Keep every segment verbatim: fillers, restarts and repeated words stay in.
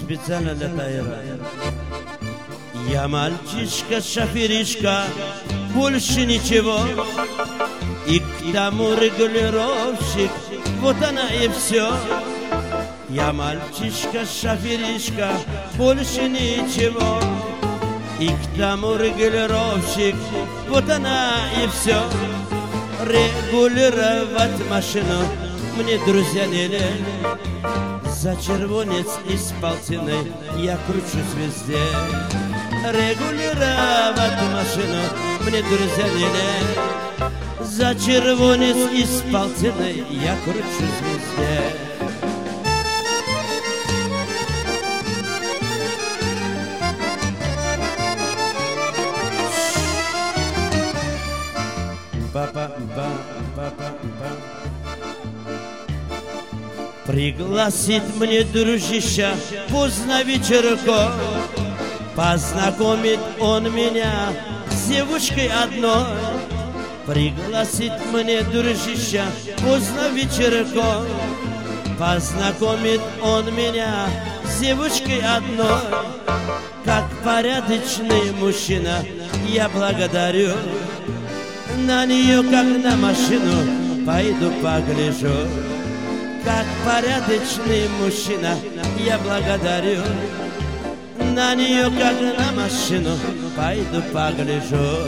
специально для Таира. Я мальчишка, шоферишка, больше ничего. И к тому регулировщик, вот она и все. Я мальчишка, шоферишка, больше ничего. И к тому регулировщик, вот она и все. Регулировать машину мне, друзья, не лень. За червонец из полтины я кручусь везде. Регулировать машину мне, друзья, не лень. За червонец из полтины я кручусь везде. Папа, папа, папа, папа. Пригласит мне дружища поздно вечерком. Познакомит он меня с девушкой одной. Пригласит мне дружища поздно вечерком. Познакомит он меня с девушкой одной. Как порядочный мужчина я благодарю. На нее, как на машину, пойду погляжу. Как порядочный мужчина я благодарю. На нее, как на машину, пойду погляжу.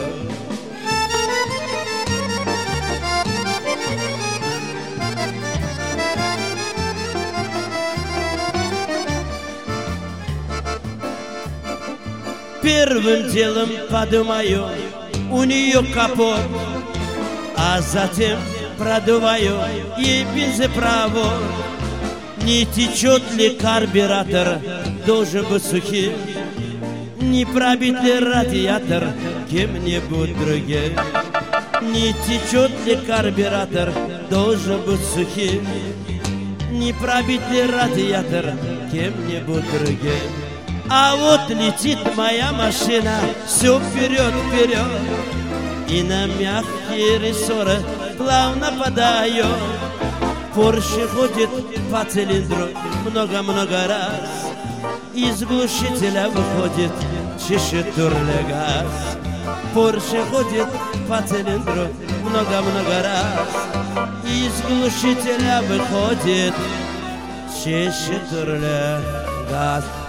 Первым делом подумаю, у нее капот, а затем продуваю ей бензопровод. Не течет ли карбюратор, должен быть сухим. Не пробит ли радиатор кем-нибудь другим. Не течет ли карбюратор, должен быть сухим. Не пробит ли радиатор кем-нибудь другим. А вот летит моя машина все вперед, вперед. И на мягкие рессоры плавно подает. Порше ходит по цилиндру много-много раз. Из глушителя выходит чешет турлегаз. Порше ходит по цилиндру много-много раз. Из глушителя выходит чешет турлегаз.